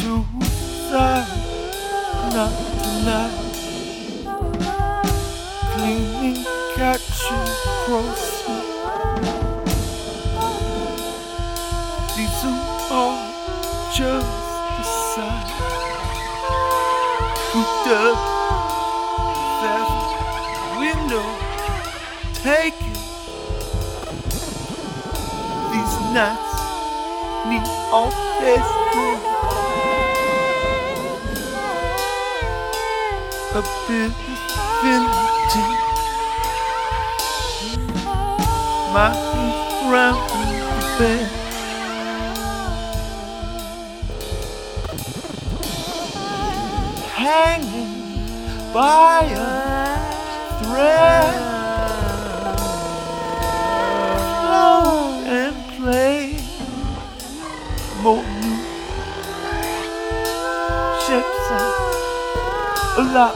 suicide, not tonight. Cleaning catching crosses. These are all just the sign. Who does that window taking? These nights need all this room. A bit infinity. My feet round the bed. Hanging by a thread. Flow and play. More new shapes and a lot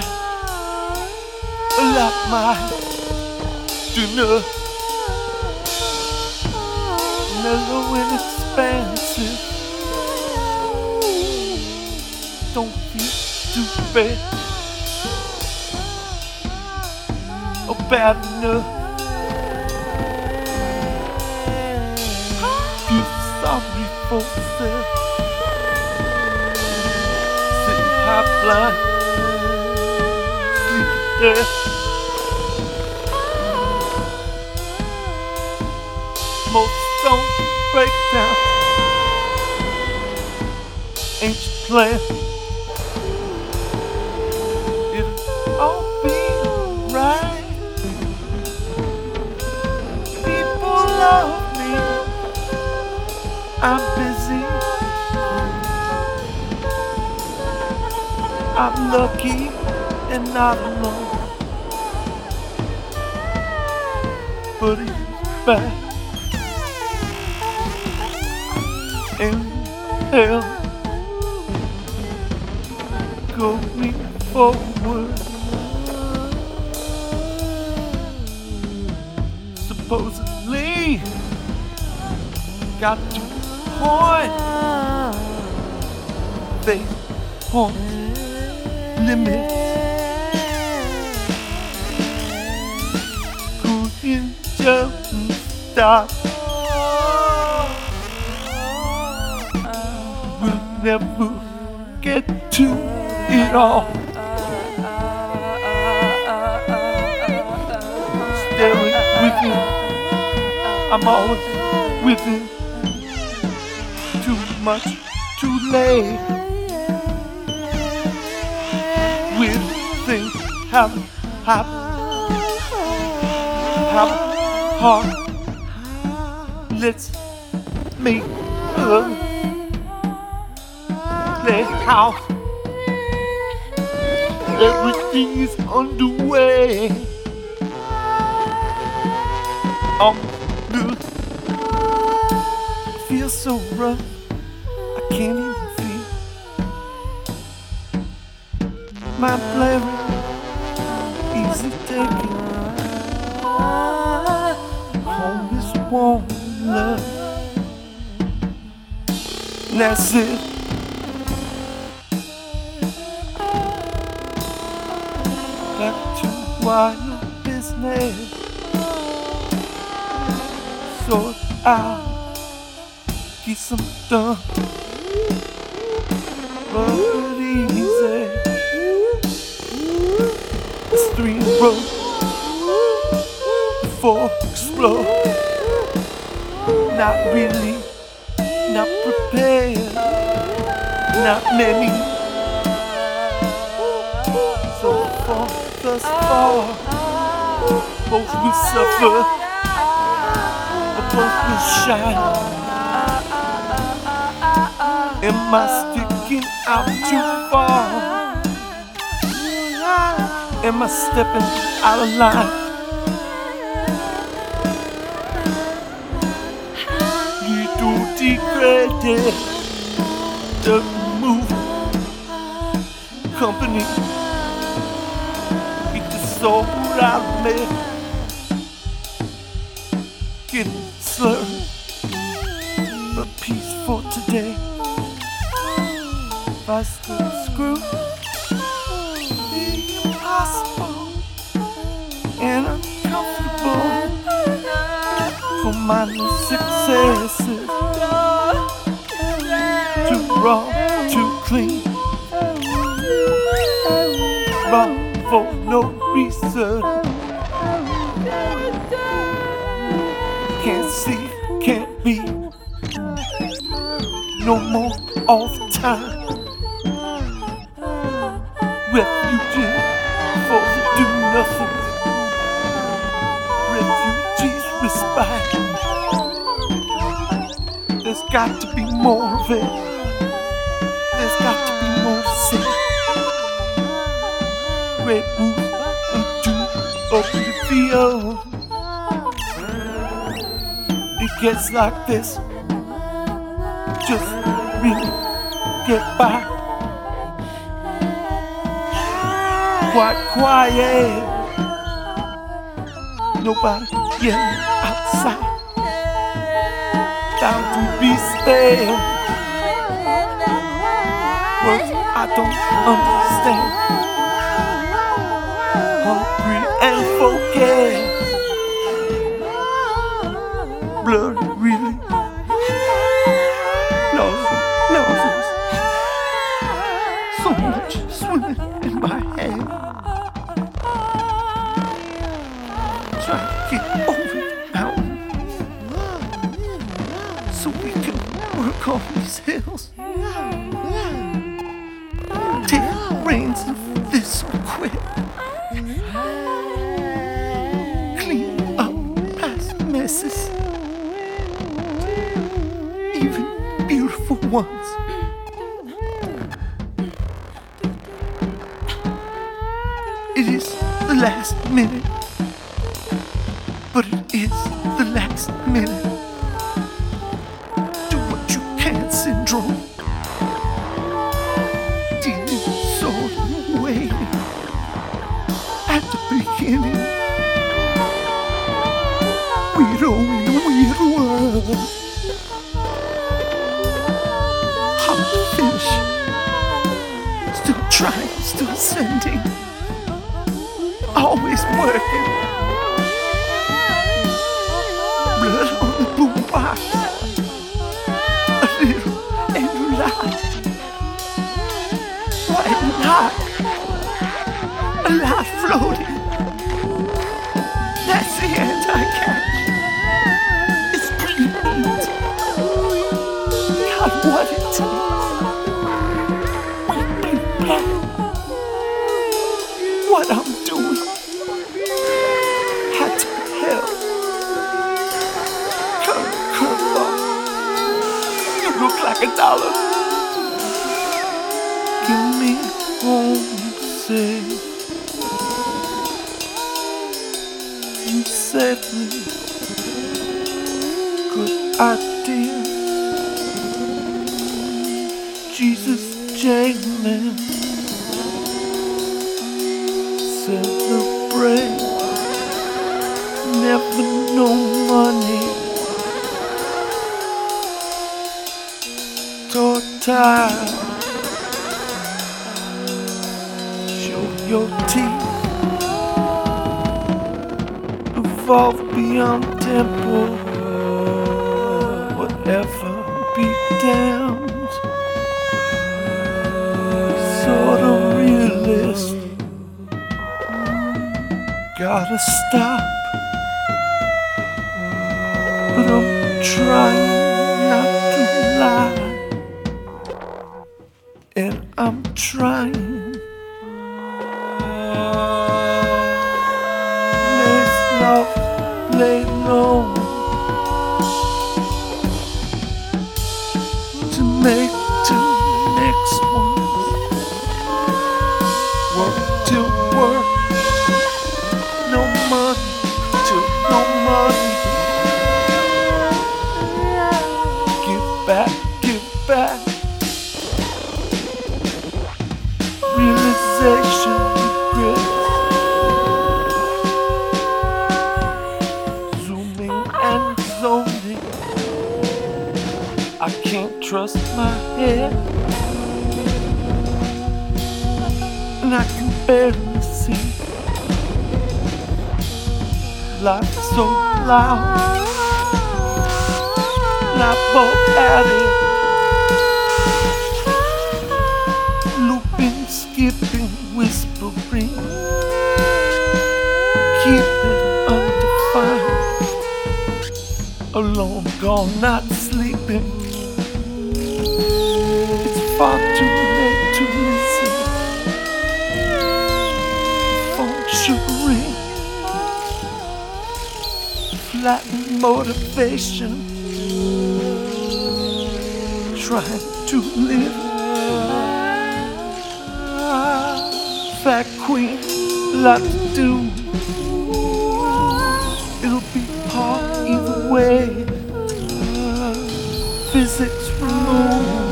mine. Dinner. Mellow and expansive. Don't feel too bad or bad enough. Feel sorry for yourself. Sitting high blind, sleeping there. Most don't break down. Ancient plan. It'll all be alright. People love me. I'm busy. I'm lucky and not alone. But it's back. And hell, going forward. Supposedly, got to point face on limits. Couldn't just stop. Never get to it all. Staring within, I'm always within. Too much, too late. Weird things happen hard. Let's make a house. Everything is underway. Oh, good. Feels so rough, I can't even feel my blurry, easy taking. Home is warm love. That's it. Back to wild business. Sort out, get some done. But easy. It's 3 in a row. Before explode. Not really, not prepared. Not many. So far, thus far, both we suffer, but both we shine. Am I sticking out too far? Am I stepping out of line? You do degrade the move company. Soul out of me, getting slurred, but peaceful today. If I screw the impossible and uncomfortable for minor successes, too raw, too clean, raw for no reason. Can't see, can't be, no more off time. Refugees for do nothing. Refugees respite. There's got to be more of it. There's got to be more to say. Red roof into oblivion. It gets like this. Just really get by. Quite quiet. Nobody yelling outside. Down to be spared. Words I don't understand. Hungry and focused. Blood really loses. So much swimming in my head. Trying to get over the mountain so we can work on these hills. Take reins of this quick. Clean up past messes, even beautiful ones. It is the last minute, but it is the last minute. Do what you can syndrome. Dealing sort of way at the beginning. Weirdo in a weird world. How to finish? Still trying, still sending. Always working. Blood on the boombox. A little and light. White and hot. A light floating. That's the anti-catch. It's pretty neat. Got what it takes. White, blue, black. What I'm doing had to be held. Come on. You look like $1. Give me home safe. You saved me. Good idea. Jesus, J-Man. Celebrate. Never no money. Tortile. Show your teeth. Evolve beyond temple. Whatever be damned. Sort of realist. Gotta stop, but I'm trying not to lie, and I'm trying. Lay low to make to next one. Work till work. No money till no money. Give back. Realization, regret. Zooming and zoning. I can't trust my head. barely see. Life so loud, not both at it. Looping, skipping, whispering, keep it undefined. Alone, gone, not sleeping. It's far too late to listen. Phone should ring. Flattened motivation. Trying to live. Fat queen, lot to do. It'll be hard either way. Physics removed.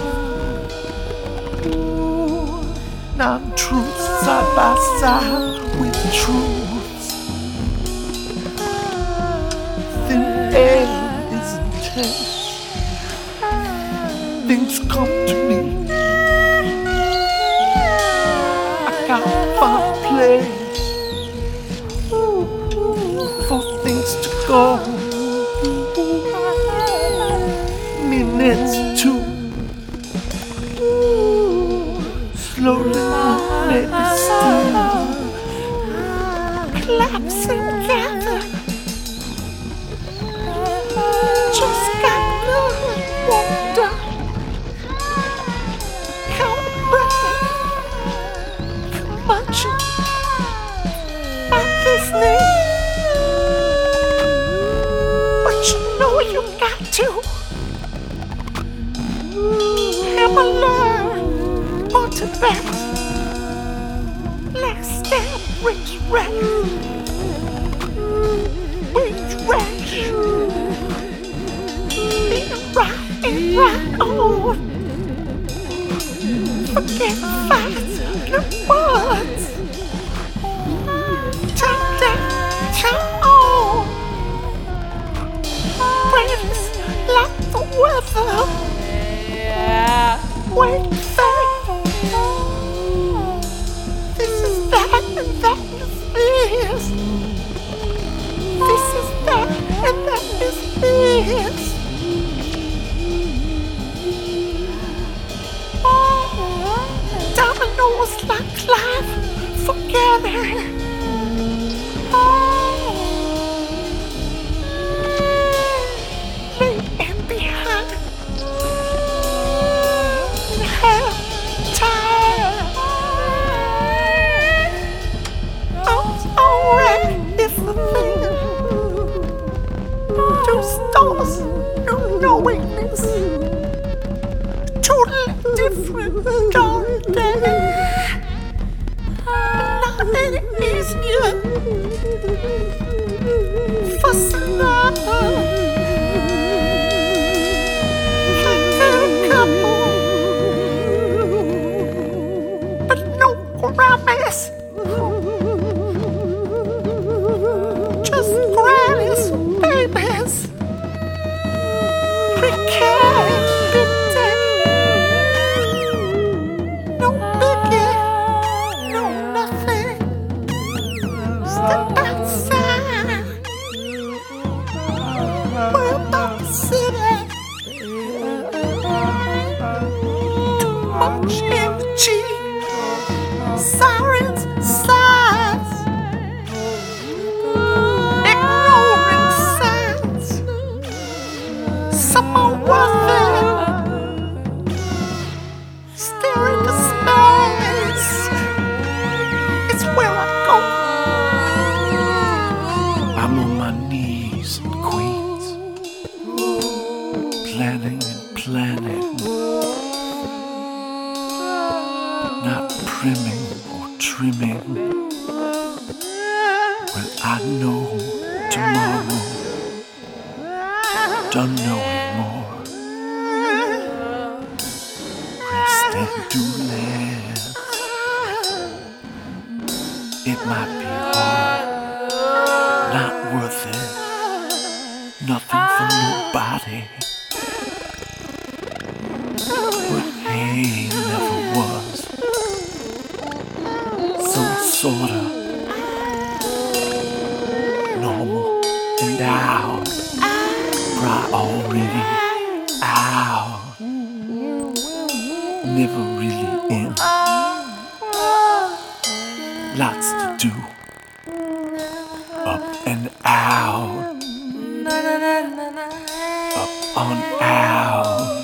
Non-truths side by side with truths. Thin air is intense. Things come to me. I can't find a place for things to go. Minutes too. Slowly, maybe still collapsing together. Just got good wonder. Count breath, munching at this name. But you know you got to. Have a learn more to that. Last step, rich rash. Rich rash. Being right and right on. Forget fights and words. Turn down, turn on. Friends like the weather. Wait back. This is that and that is this. This is that and that is this. Dominoes like life together. Laying behind. Two stars, no knowingness. Totally different garden. Nothing easier. Fussing up. Couple. But no promise. Just grannies, babies. No biggie, no nothing. Step outside. We're about the city. Too much energy. Sirens, sighs. Ignoring signs. Some are worth it. Stare into space. It's where I go. I'm on my knees in Queens, planning and planning, not primming or trimming. Well, I know tomorrow, done knowing more. Rest and do less. It might be hard, not worth it, nothing for nobody. But hey, never was. So sorta normal and out, priority out, never really in, lots to do, up and out, up on out,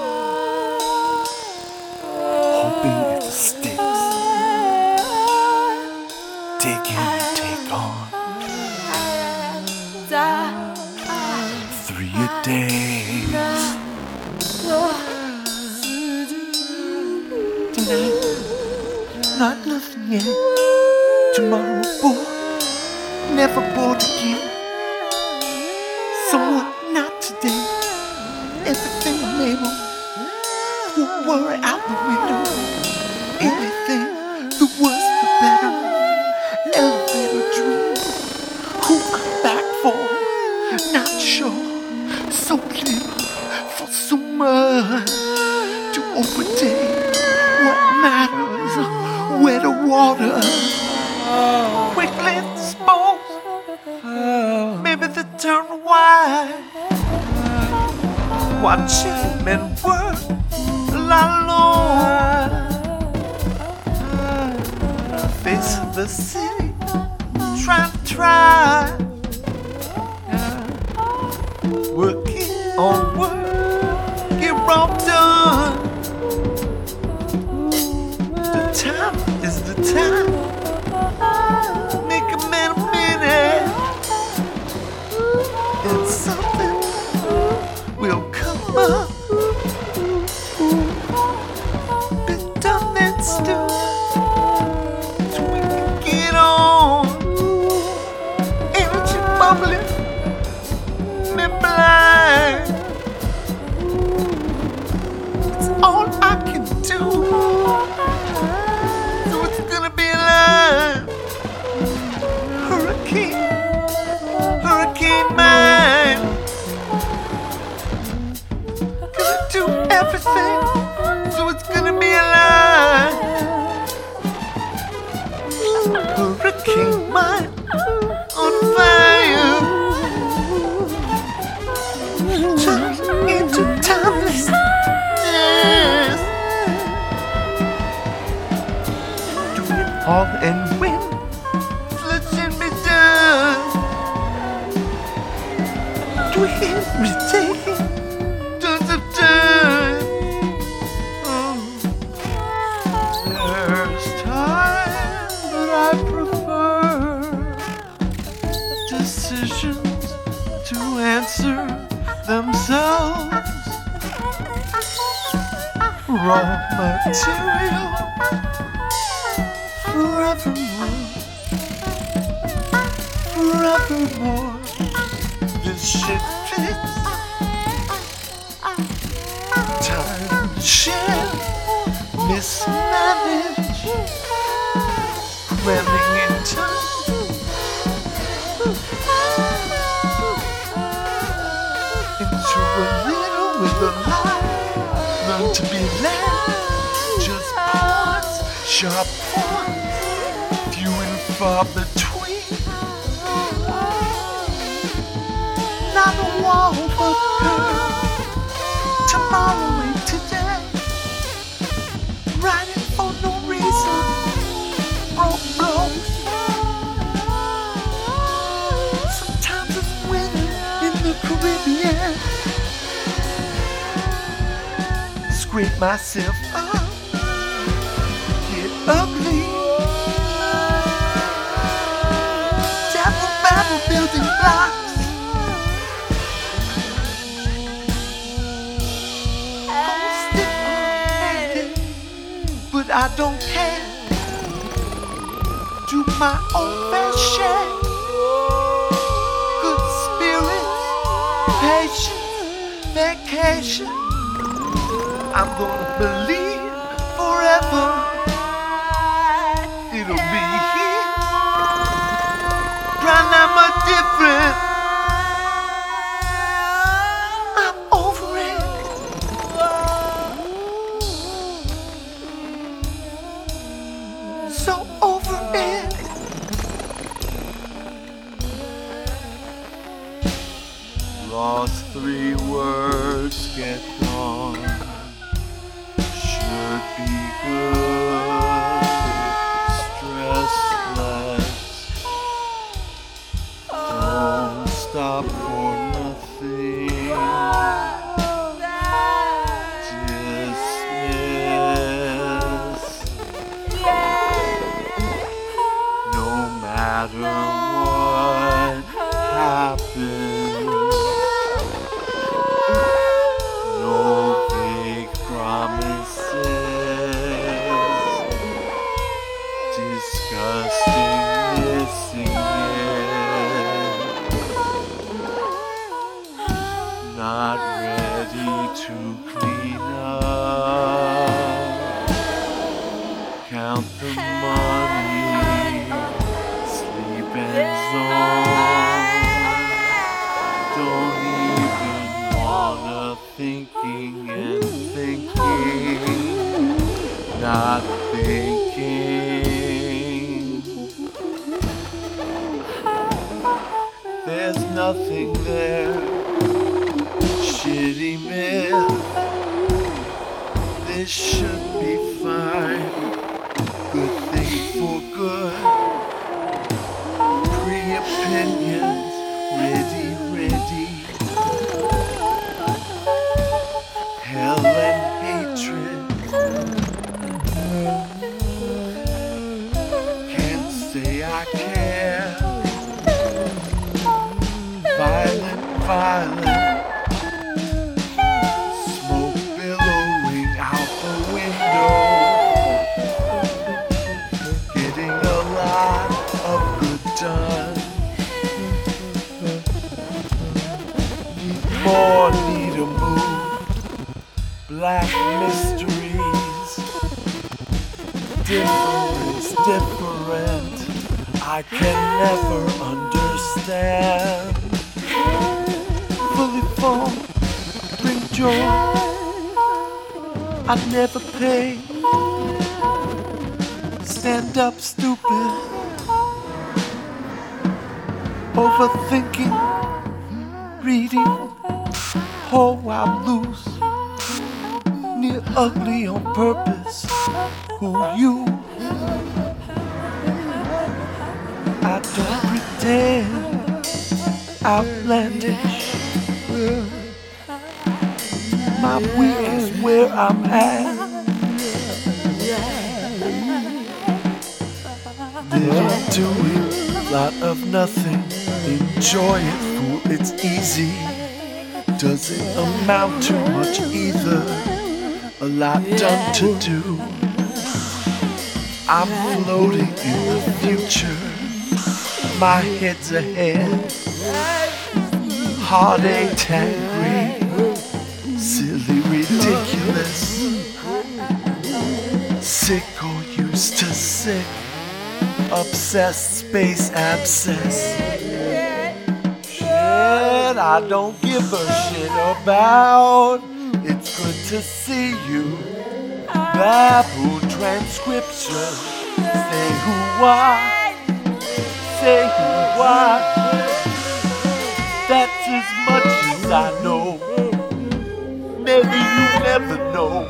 hoping it sticks. Take in, take on 3 a day. Tonight, not nothing yet. Tomorrow, bored, never bored again. Someone not today. Everything labeled, won't worry out the window. Anything, the worse the better. Elevator dream, who I'm back for, not sure. So little for so much to overtake. What matters, wetter water, quickly dispose. Maybe the turn wide, watching men work a lot alone. Face the city, try, working on work, get wrong done. The time is the time to make a man a minute, and something will come up. Been done and still. Me blind. It's all I can do. So it's gonna be alive. Hurricane mind. Gonna do everything. So it's gonna be alive. Hurricane mind. On fire, turn into timeless. Do it all and win. Letting me done. Do everything. Tons of time. There's time that I prefer. Decisions to answer themselves. Raw material forevermore. This shit fits. Time share mismanaged, cramming in time. Into a little with a lie. Learn to be led. Just points, sharp points, few and far between. Not a wall but girl. Tomorrow ain't today. Writing for no reason. Broke blows. Sometimes it's winter in the Caribbean. Scrape myself up, get ugly. Dabble, babble, building blocks. But I don't care. Do my own fair share. Good spirits, patience, vacation. I'm gonna believe forever. It'll be here. Try not much different. I'm over it. So over it. Lost 3 words get gone. Should be good. Stress less. Don't stop for nothing. No matter what happens, no big promises, disgusting missing yet, not ready to clean up, count the money, sleep and zone. Don't even wanna thinking and thinking, not thinking. There's nothing there, shitty myth. This should be fine. Good thing for good. Pre-opinions, ready. Hell and hatred. Can't say I care. Violent. Smoke billowing out the window. Getting a lot of good done. Need a move. Black mysteries. Different. I can never understand. Fully formed, bring joy. I'd never pay. Stand up, stupid. Overthinking, reading. Oh, I'm loose. Near ugly on purpose. Who you? I don't pretend. Outlandish. My week is where I'm at. Little doing, lot of nothing. Enjoy it, fool, it's easy. Doesn't amount to much either. A lot done to do. I'm floating in the future. My head's ahead. Heartache angry. Silly, ridiculous. Sick or used to sick. Obsessed, space abscess. Shit I don't give a shit about. It's good to see you. Babu transcription. Say who what? Say who what? That's as much as I know. Maybe you never know.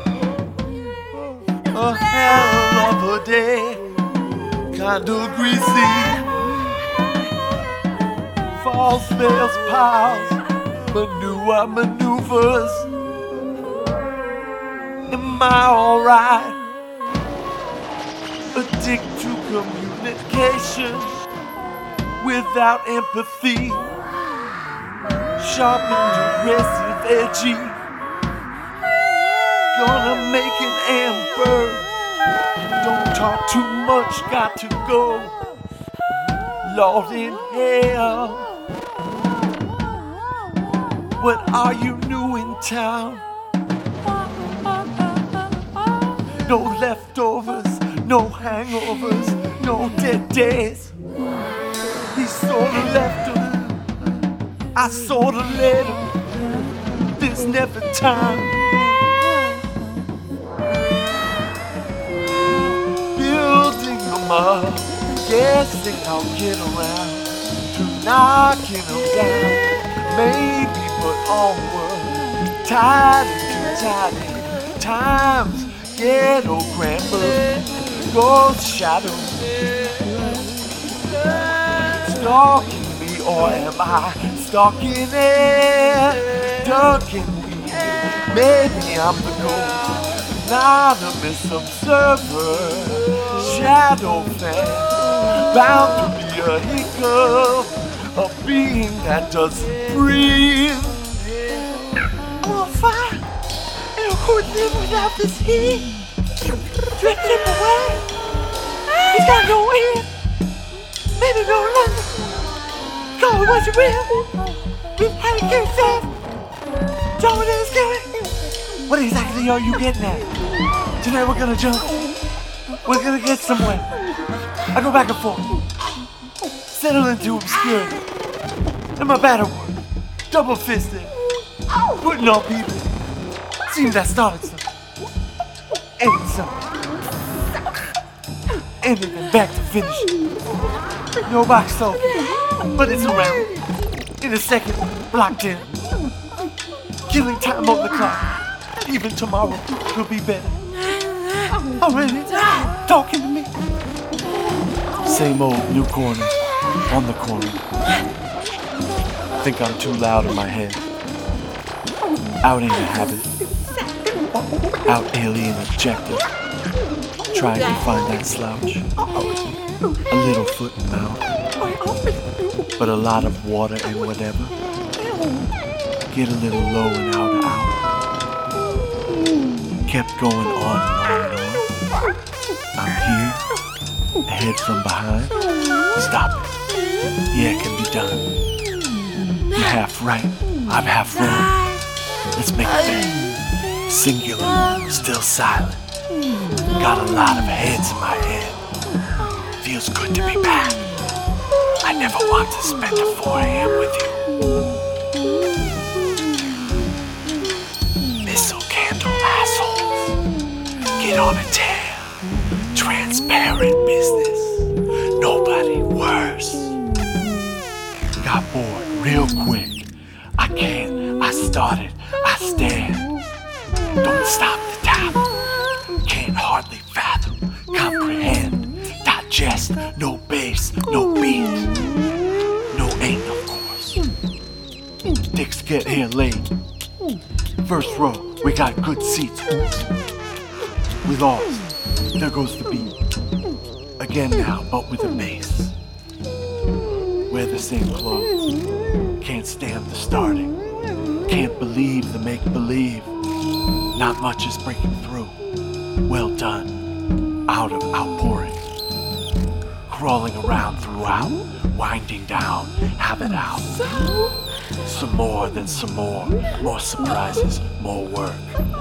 A hell of a day. Kinda greasy. False fails piles. Manure maneuvers. Am I alright? Addicted to communication without empathy. Sharp and aggressive, edgy. Gonna make an amber. Don't talk too much, got to go. Lord in hell. What are you new in town? No leftovers, no hangovers, no dead days. He sorta left him, I sorta let him. There's never time. Building them up, Guessing I'll get around to knocking them down. Maybe, but onward, tidy to tidy. Times ghetto grandma, ghost shadow, stalking me, or am I stalking it? Ducking me, maybe I'm the ghost, anonymous observer, shadow fan, bound to be a hiccup, a being that doesn't breathe. I'm on fire. Who would live without this heat? Drift him away. He's got no end. Maybe no London. Call it what you will. We've had a game set. John is getting. What exactly are you getting at? Tonight we're gonna jump. We're gonna get somewhere. I go back and forth. Settle into obscurity. And my battle work. Double fisted. Putting on people. Seems I started something. Ended something. Ended and back to finish. No box open, but it's around. In a second, blocked in. Killing time on the clock. Even tomorrow will be better. Already talking to me. Same old new corner on the corner. Think I'm too loud in my head. Out in the habit. Out alien objective, trying to find that slouch. A little foot and mouth, but a lot of water and whatever. Get a little low and out. Kept going on and on. I'm here, ahead from behind. Stop it. Yeah, it can be done. You're half right, I'm half wrong. Let's make it big. Singular, still silent. Got a lot of heads in my head. Feels good to be back. I never want to spend a 4 a.m. with you. Missile candle assholes. Get on a tear. Transparent business. Nobody worse. Got bored real quick. I can't. I started. I stand. Don't stop the tap. Can't hardly fathom, comprehend, digest. No bass, no beat, no ain't of course. Dicks get here late. First row, we got good seats. We lost. There goes the beat. Again now, but with a bass. Wear the same clothes. Can't stand the starting. Can't believe the make-believe. Not much is breaking through. Well done. Out of outpouring. Crawling around throughout. Winding down. Have it out. Some more than some more. More surprises. More work.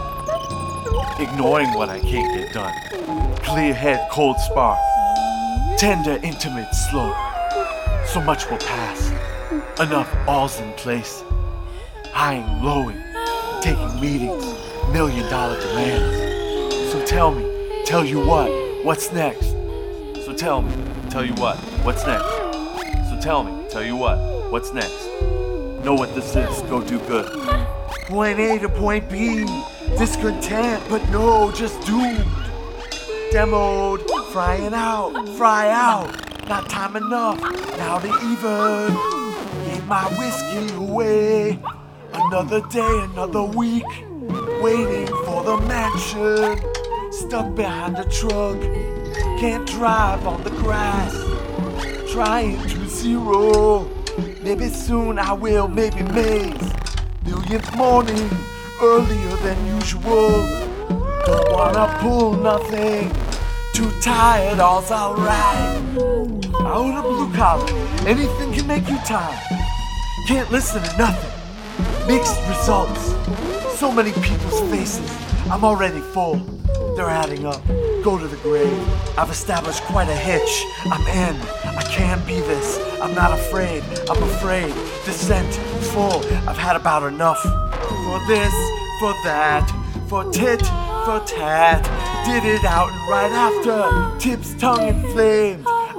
Ignoring what I can't get done. Clear head, cold spark. Tender, intimate, slow. So much will pass. Enough all's in place. Highing, lowing. Taking meetings. $1 million demands. So tell me, tell you what, what's next? So tell me, tell you what, what's next? So tell me, tell you what, what's next? Know what this is, go do good. Point A to point B, discontent, but no, just doomed. Demoed, frying out, fry out, not time enough, now to even. Gave my whiskey away, another day, another week. Waiting for the mansion, stuck behind a truck, can't drive on the grass, trying to zero, maybe soon I will, maybe Maze, millionth morning, earlier than usual, don't wanna pull nothing, too tired, all's alright, out of blue collar, anything can make you tired, can't listen to nothing, mixed results. So many people's faces, I'm already full, they're adding up, go to the grave, I've established quite a hitch, I'm in, I can't be this, I'm not afraid, I'm afraid, descent, full, I've had about enough, for this, for that, for tit, for tat, did it out and right after, tips tongue inflamed,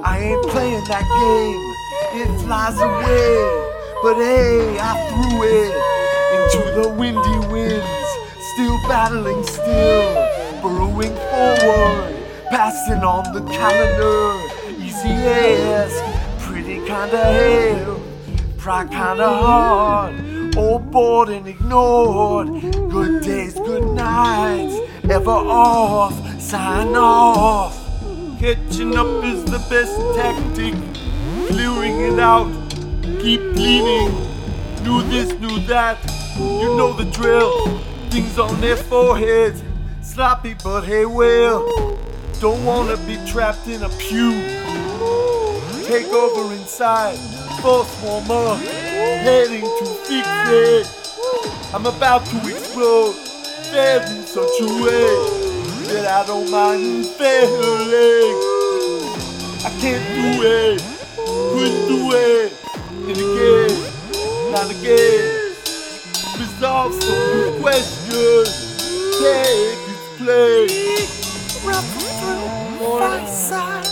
I ain't playing that game, it flies away. But hey, I threw it into the windy winds, still battling still, burrowing forward, passing on the calendar. Easy ask, pretty kinda hell, pride kinda hard, all bored and ignored. Good days, good nights, ever off, sign off. Catching up is the best tactic, clearing it out, keep leaning. Knew this, knew that, you know the drill. Things on their foreheads, sloppy but hey well. Don't wanna be trapped in a pew. Take over inside, force warm up, heading to fix it. I'm about to explode, fared in such a way that I don't mind failing. I can't do it, couldn't do it, and again, not again. Resolve some new questions, take its place. Ruffle through fireside.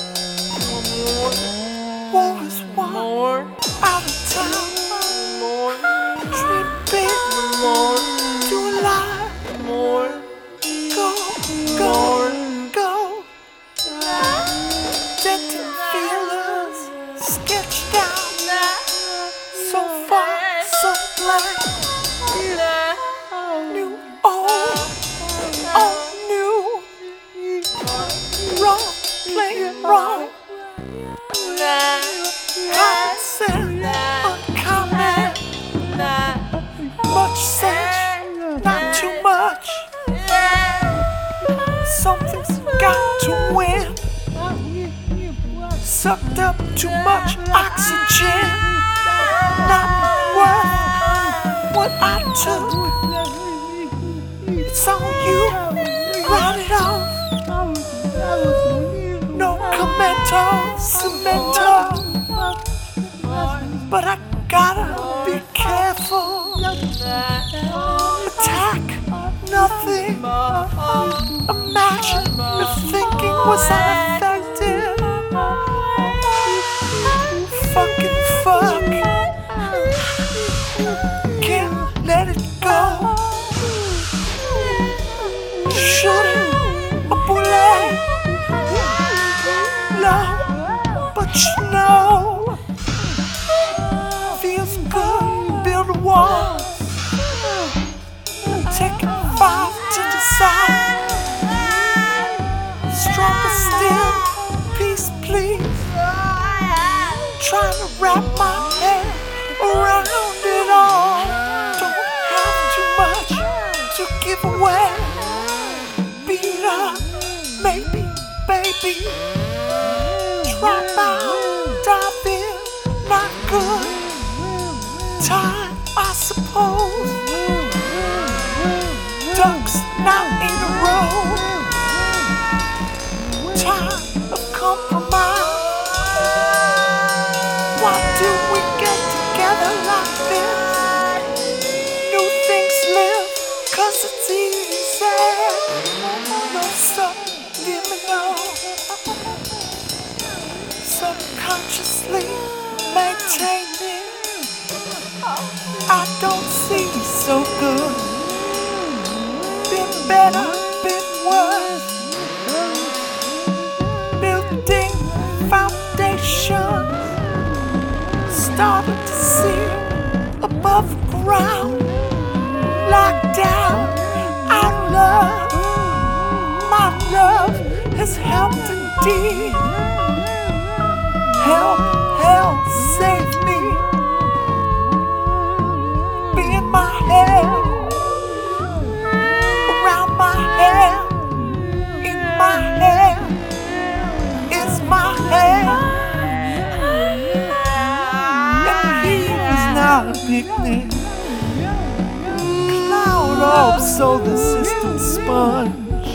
War is won. Out of town. Dream big. Do a lie. Go, go, go. Dented feelers sketched out. So far, so blank. New, old, new. Wrong, playing wrong. Consent, uncommon. Much sense, not too much. Something's got to win. Sucked up too much oxygen. Not worth what I took. It's on you, write it off. No commento, cemento. But I gotta be careful. Attack, nothing. Imagine if thinking was unaffected. Fucking fuck. Can't let it go. Shooting a bullet. Low, but you know. Feels good, build a wall. Taking 5 to decide. Stronger still, peace please. Trying to wrap my head around it all. Don't have too much to give away. Beat up, maybe, baby. Drop out, dive in, not good. Time, I suppose. Ducks not in a row. Time of compromise. Why do we get together like this? New things live, 'cause it's easy. No subliminal. Subconsciously maintaining. I don't see so good. Been better, been worse. Building foundations. Started to see above ground. Locked down, our love. My love has helped indeed. Help, help, save me. Be in my head, around my head, in my head, is my head. And he is not a picnic. Cloud up so the system sponge.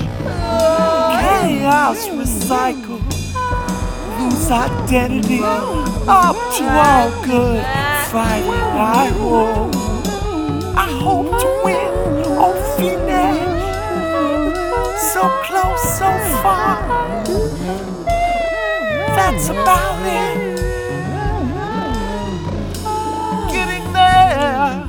Chaos recycle. Lose identity, up to all good, fighting I hope. I hope to win, oh Phoenix. So close, so far. that's about it. Getting there,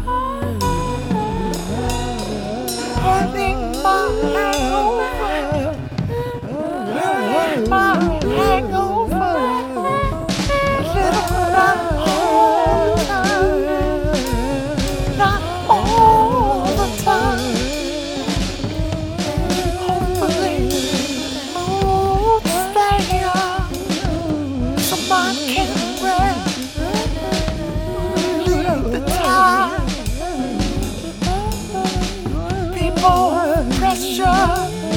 hurting my hangover, hurting my hangover, little not all the time, not all the time. Hopefully, mood stay up, so mine can rest, leave the time. People pressure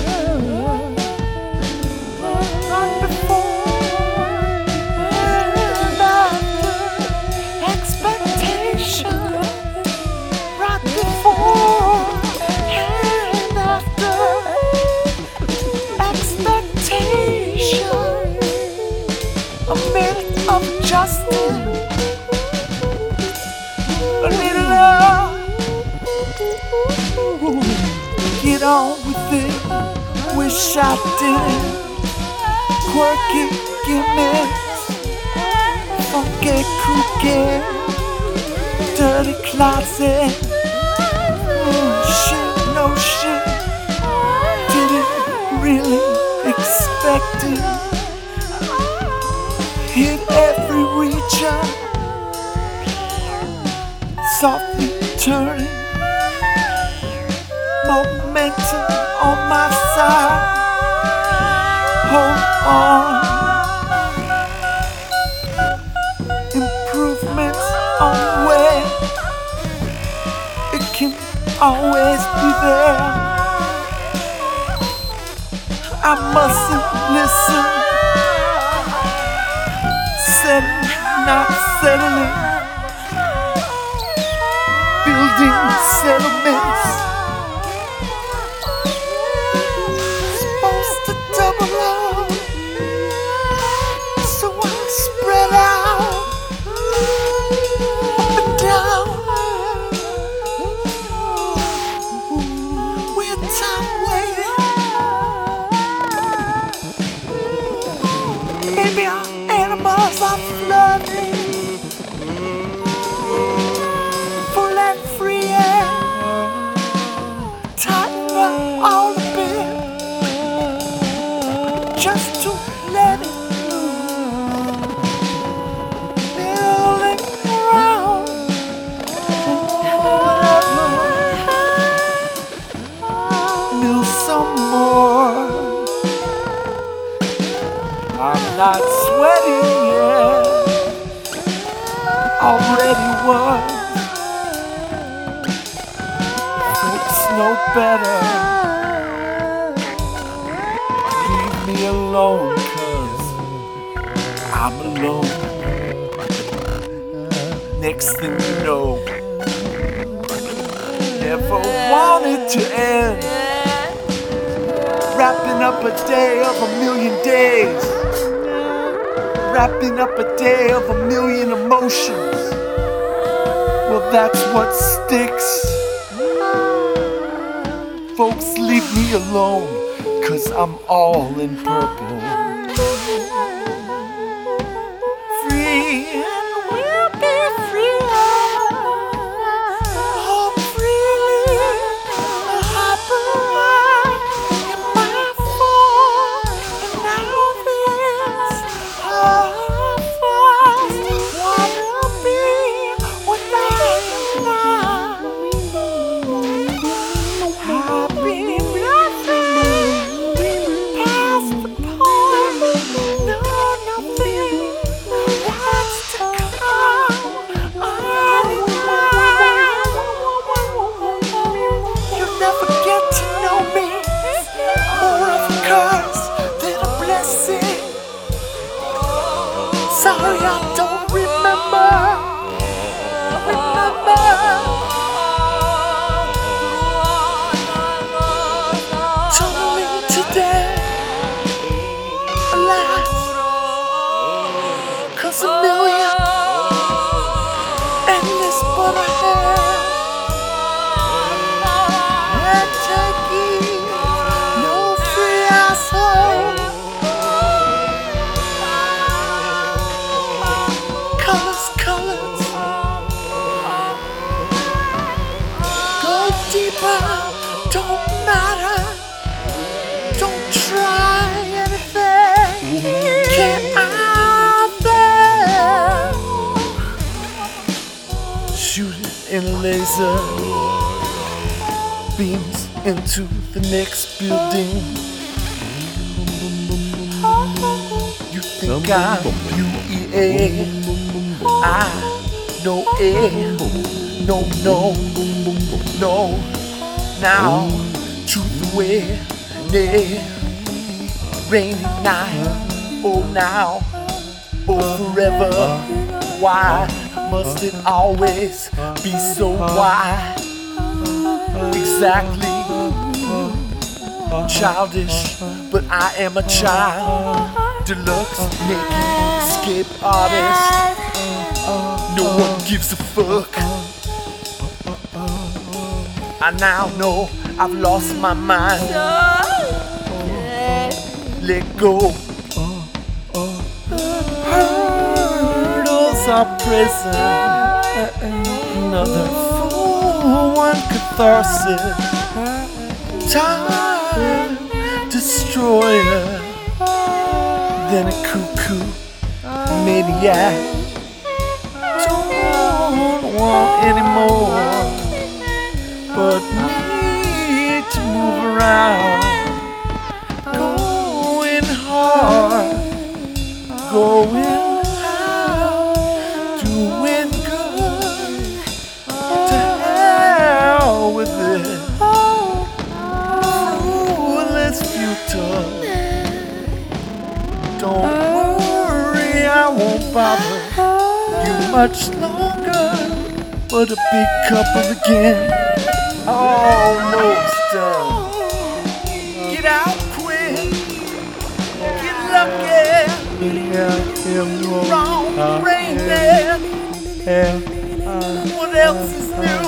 right before and after, expectation right before and after, expectation, a minute of justice, a little love. Get on with it, wish I didn't. Quirky gimmicks, funky cookie, dirty closet. Shit, no shit, didn't really expect it. Hit every region, softly turning. Momentum on my side. Hold on. Improvements on the way. It can always be there. I mustn't listen. Settling, not settling. Building settlements. Supposed to double up, so I spread out, up and down. Weird time waiting. Maybe our animals are flooding, full and free air. Tighten up all the bit, just to let it move, building around, build some more. I'm not sweating yet, already was. Folks know better. Leave me alone, 'cause I'm alone. Next thing you know, never wanted to end. Wrapping up a day of a million days, wrapping up a day of a million emotions. Well, that's what sticks. Folks, leave me alone, 'cause I'm all in purple. Free, and we'll be free. Oh, freely, a hyper ride in my fall. And now this, how fast wanna be without you now. Happy past the point, no, nothing, what's to come, you'll never get to know me, more of a curse than a blessing. Sorry, I don't remember. Tumbling today, alas, 'cause a million endless but I have. And taking no free asshole. laser beams into the next building. You think I'm UEA? I know A. No, no, no. Now, truth away, nay. Rainy night, oh now, oh forever. Why must it always be so wide? Exactly. Childish, but I am a child. Deluxe, naked, escape artist. No one gives a fuck. I now know I've lost my mind. Let go. Hurdles are present. Another fool, one catharsis. Time destroyer. Then a cuckoo maniac. Don't want anymore, but need to move around. Going hard, going out, doing good. To hell with it. Foolish, futile. Don't worry, I won't bother you much longer. But a big couple again, almost done. Get out quick, get lucky. Wrong brain there. What else is new?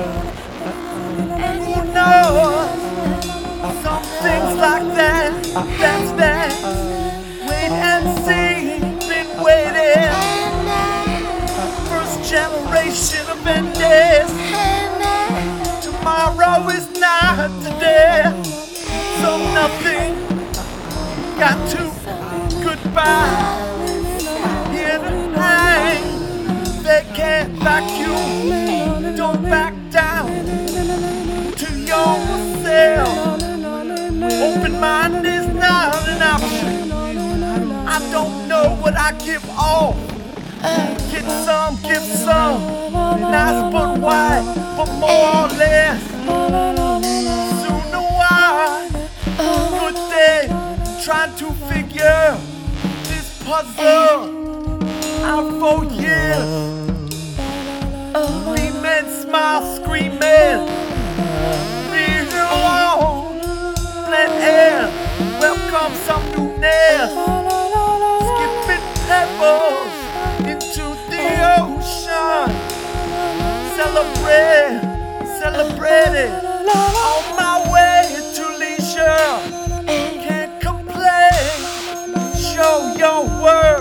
Who knows? Some things like that, that's that. Wait and see, been waiting. First generation of endless. Tomorrow is not today. So nothing got to goodbye. Here to hang, they can't vacuum. Don't back down to yourself. Open mind is not an option. I don't know what I give off. Get some, give some. Nice but white, but more or less. Sooner why? Good day. Trying to figure this puzzle out for years. Men smile, screaming. Real on, blend air. Welcome some newness. Skipping pebbles into the ocean. Celebrate it. On my way to leisure. Can't complain. Show your work.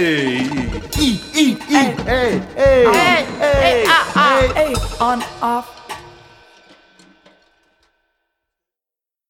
On, off.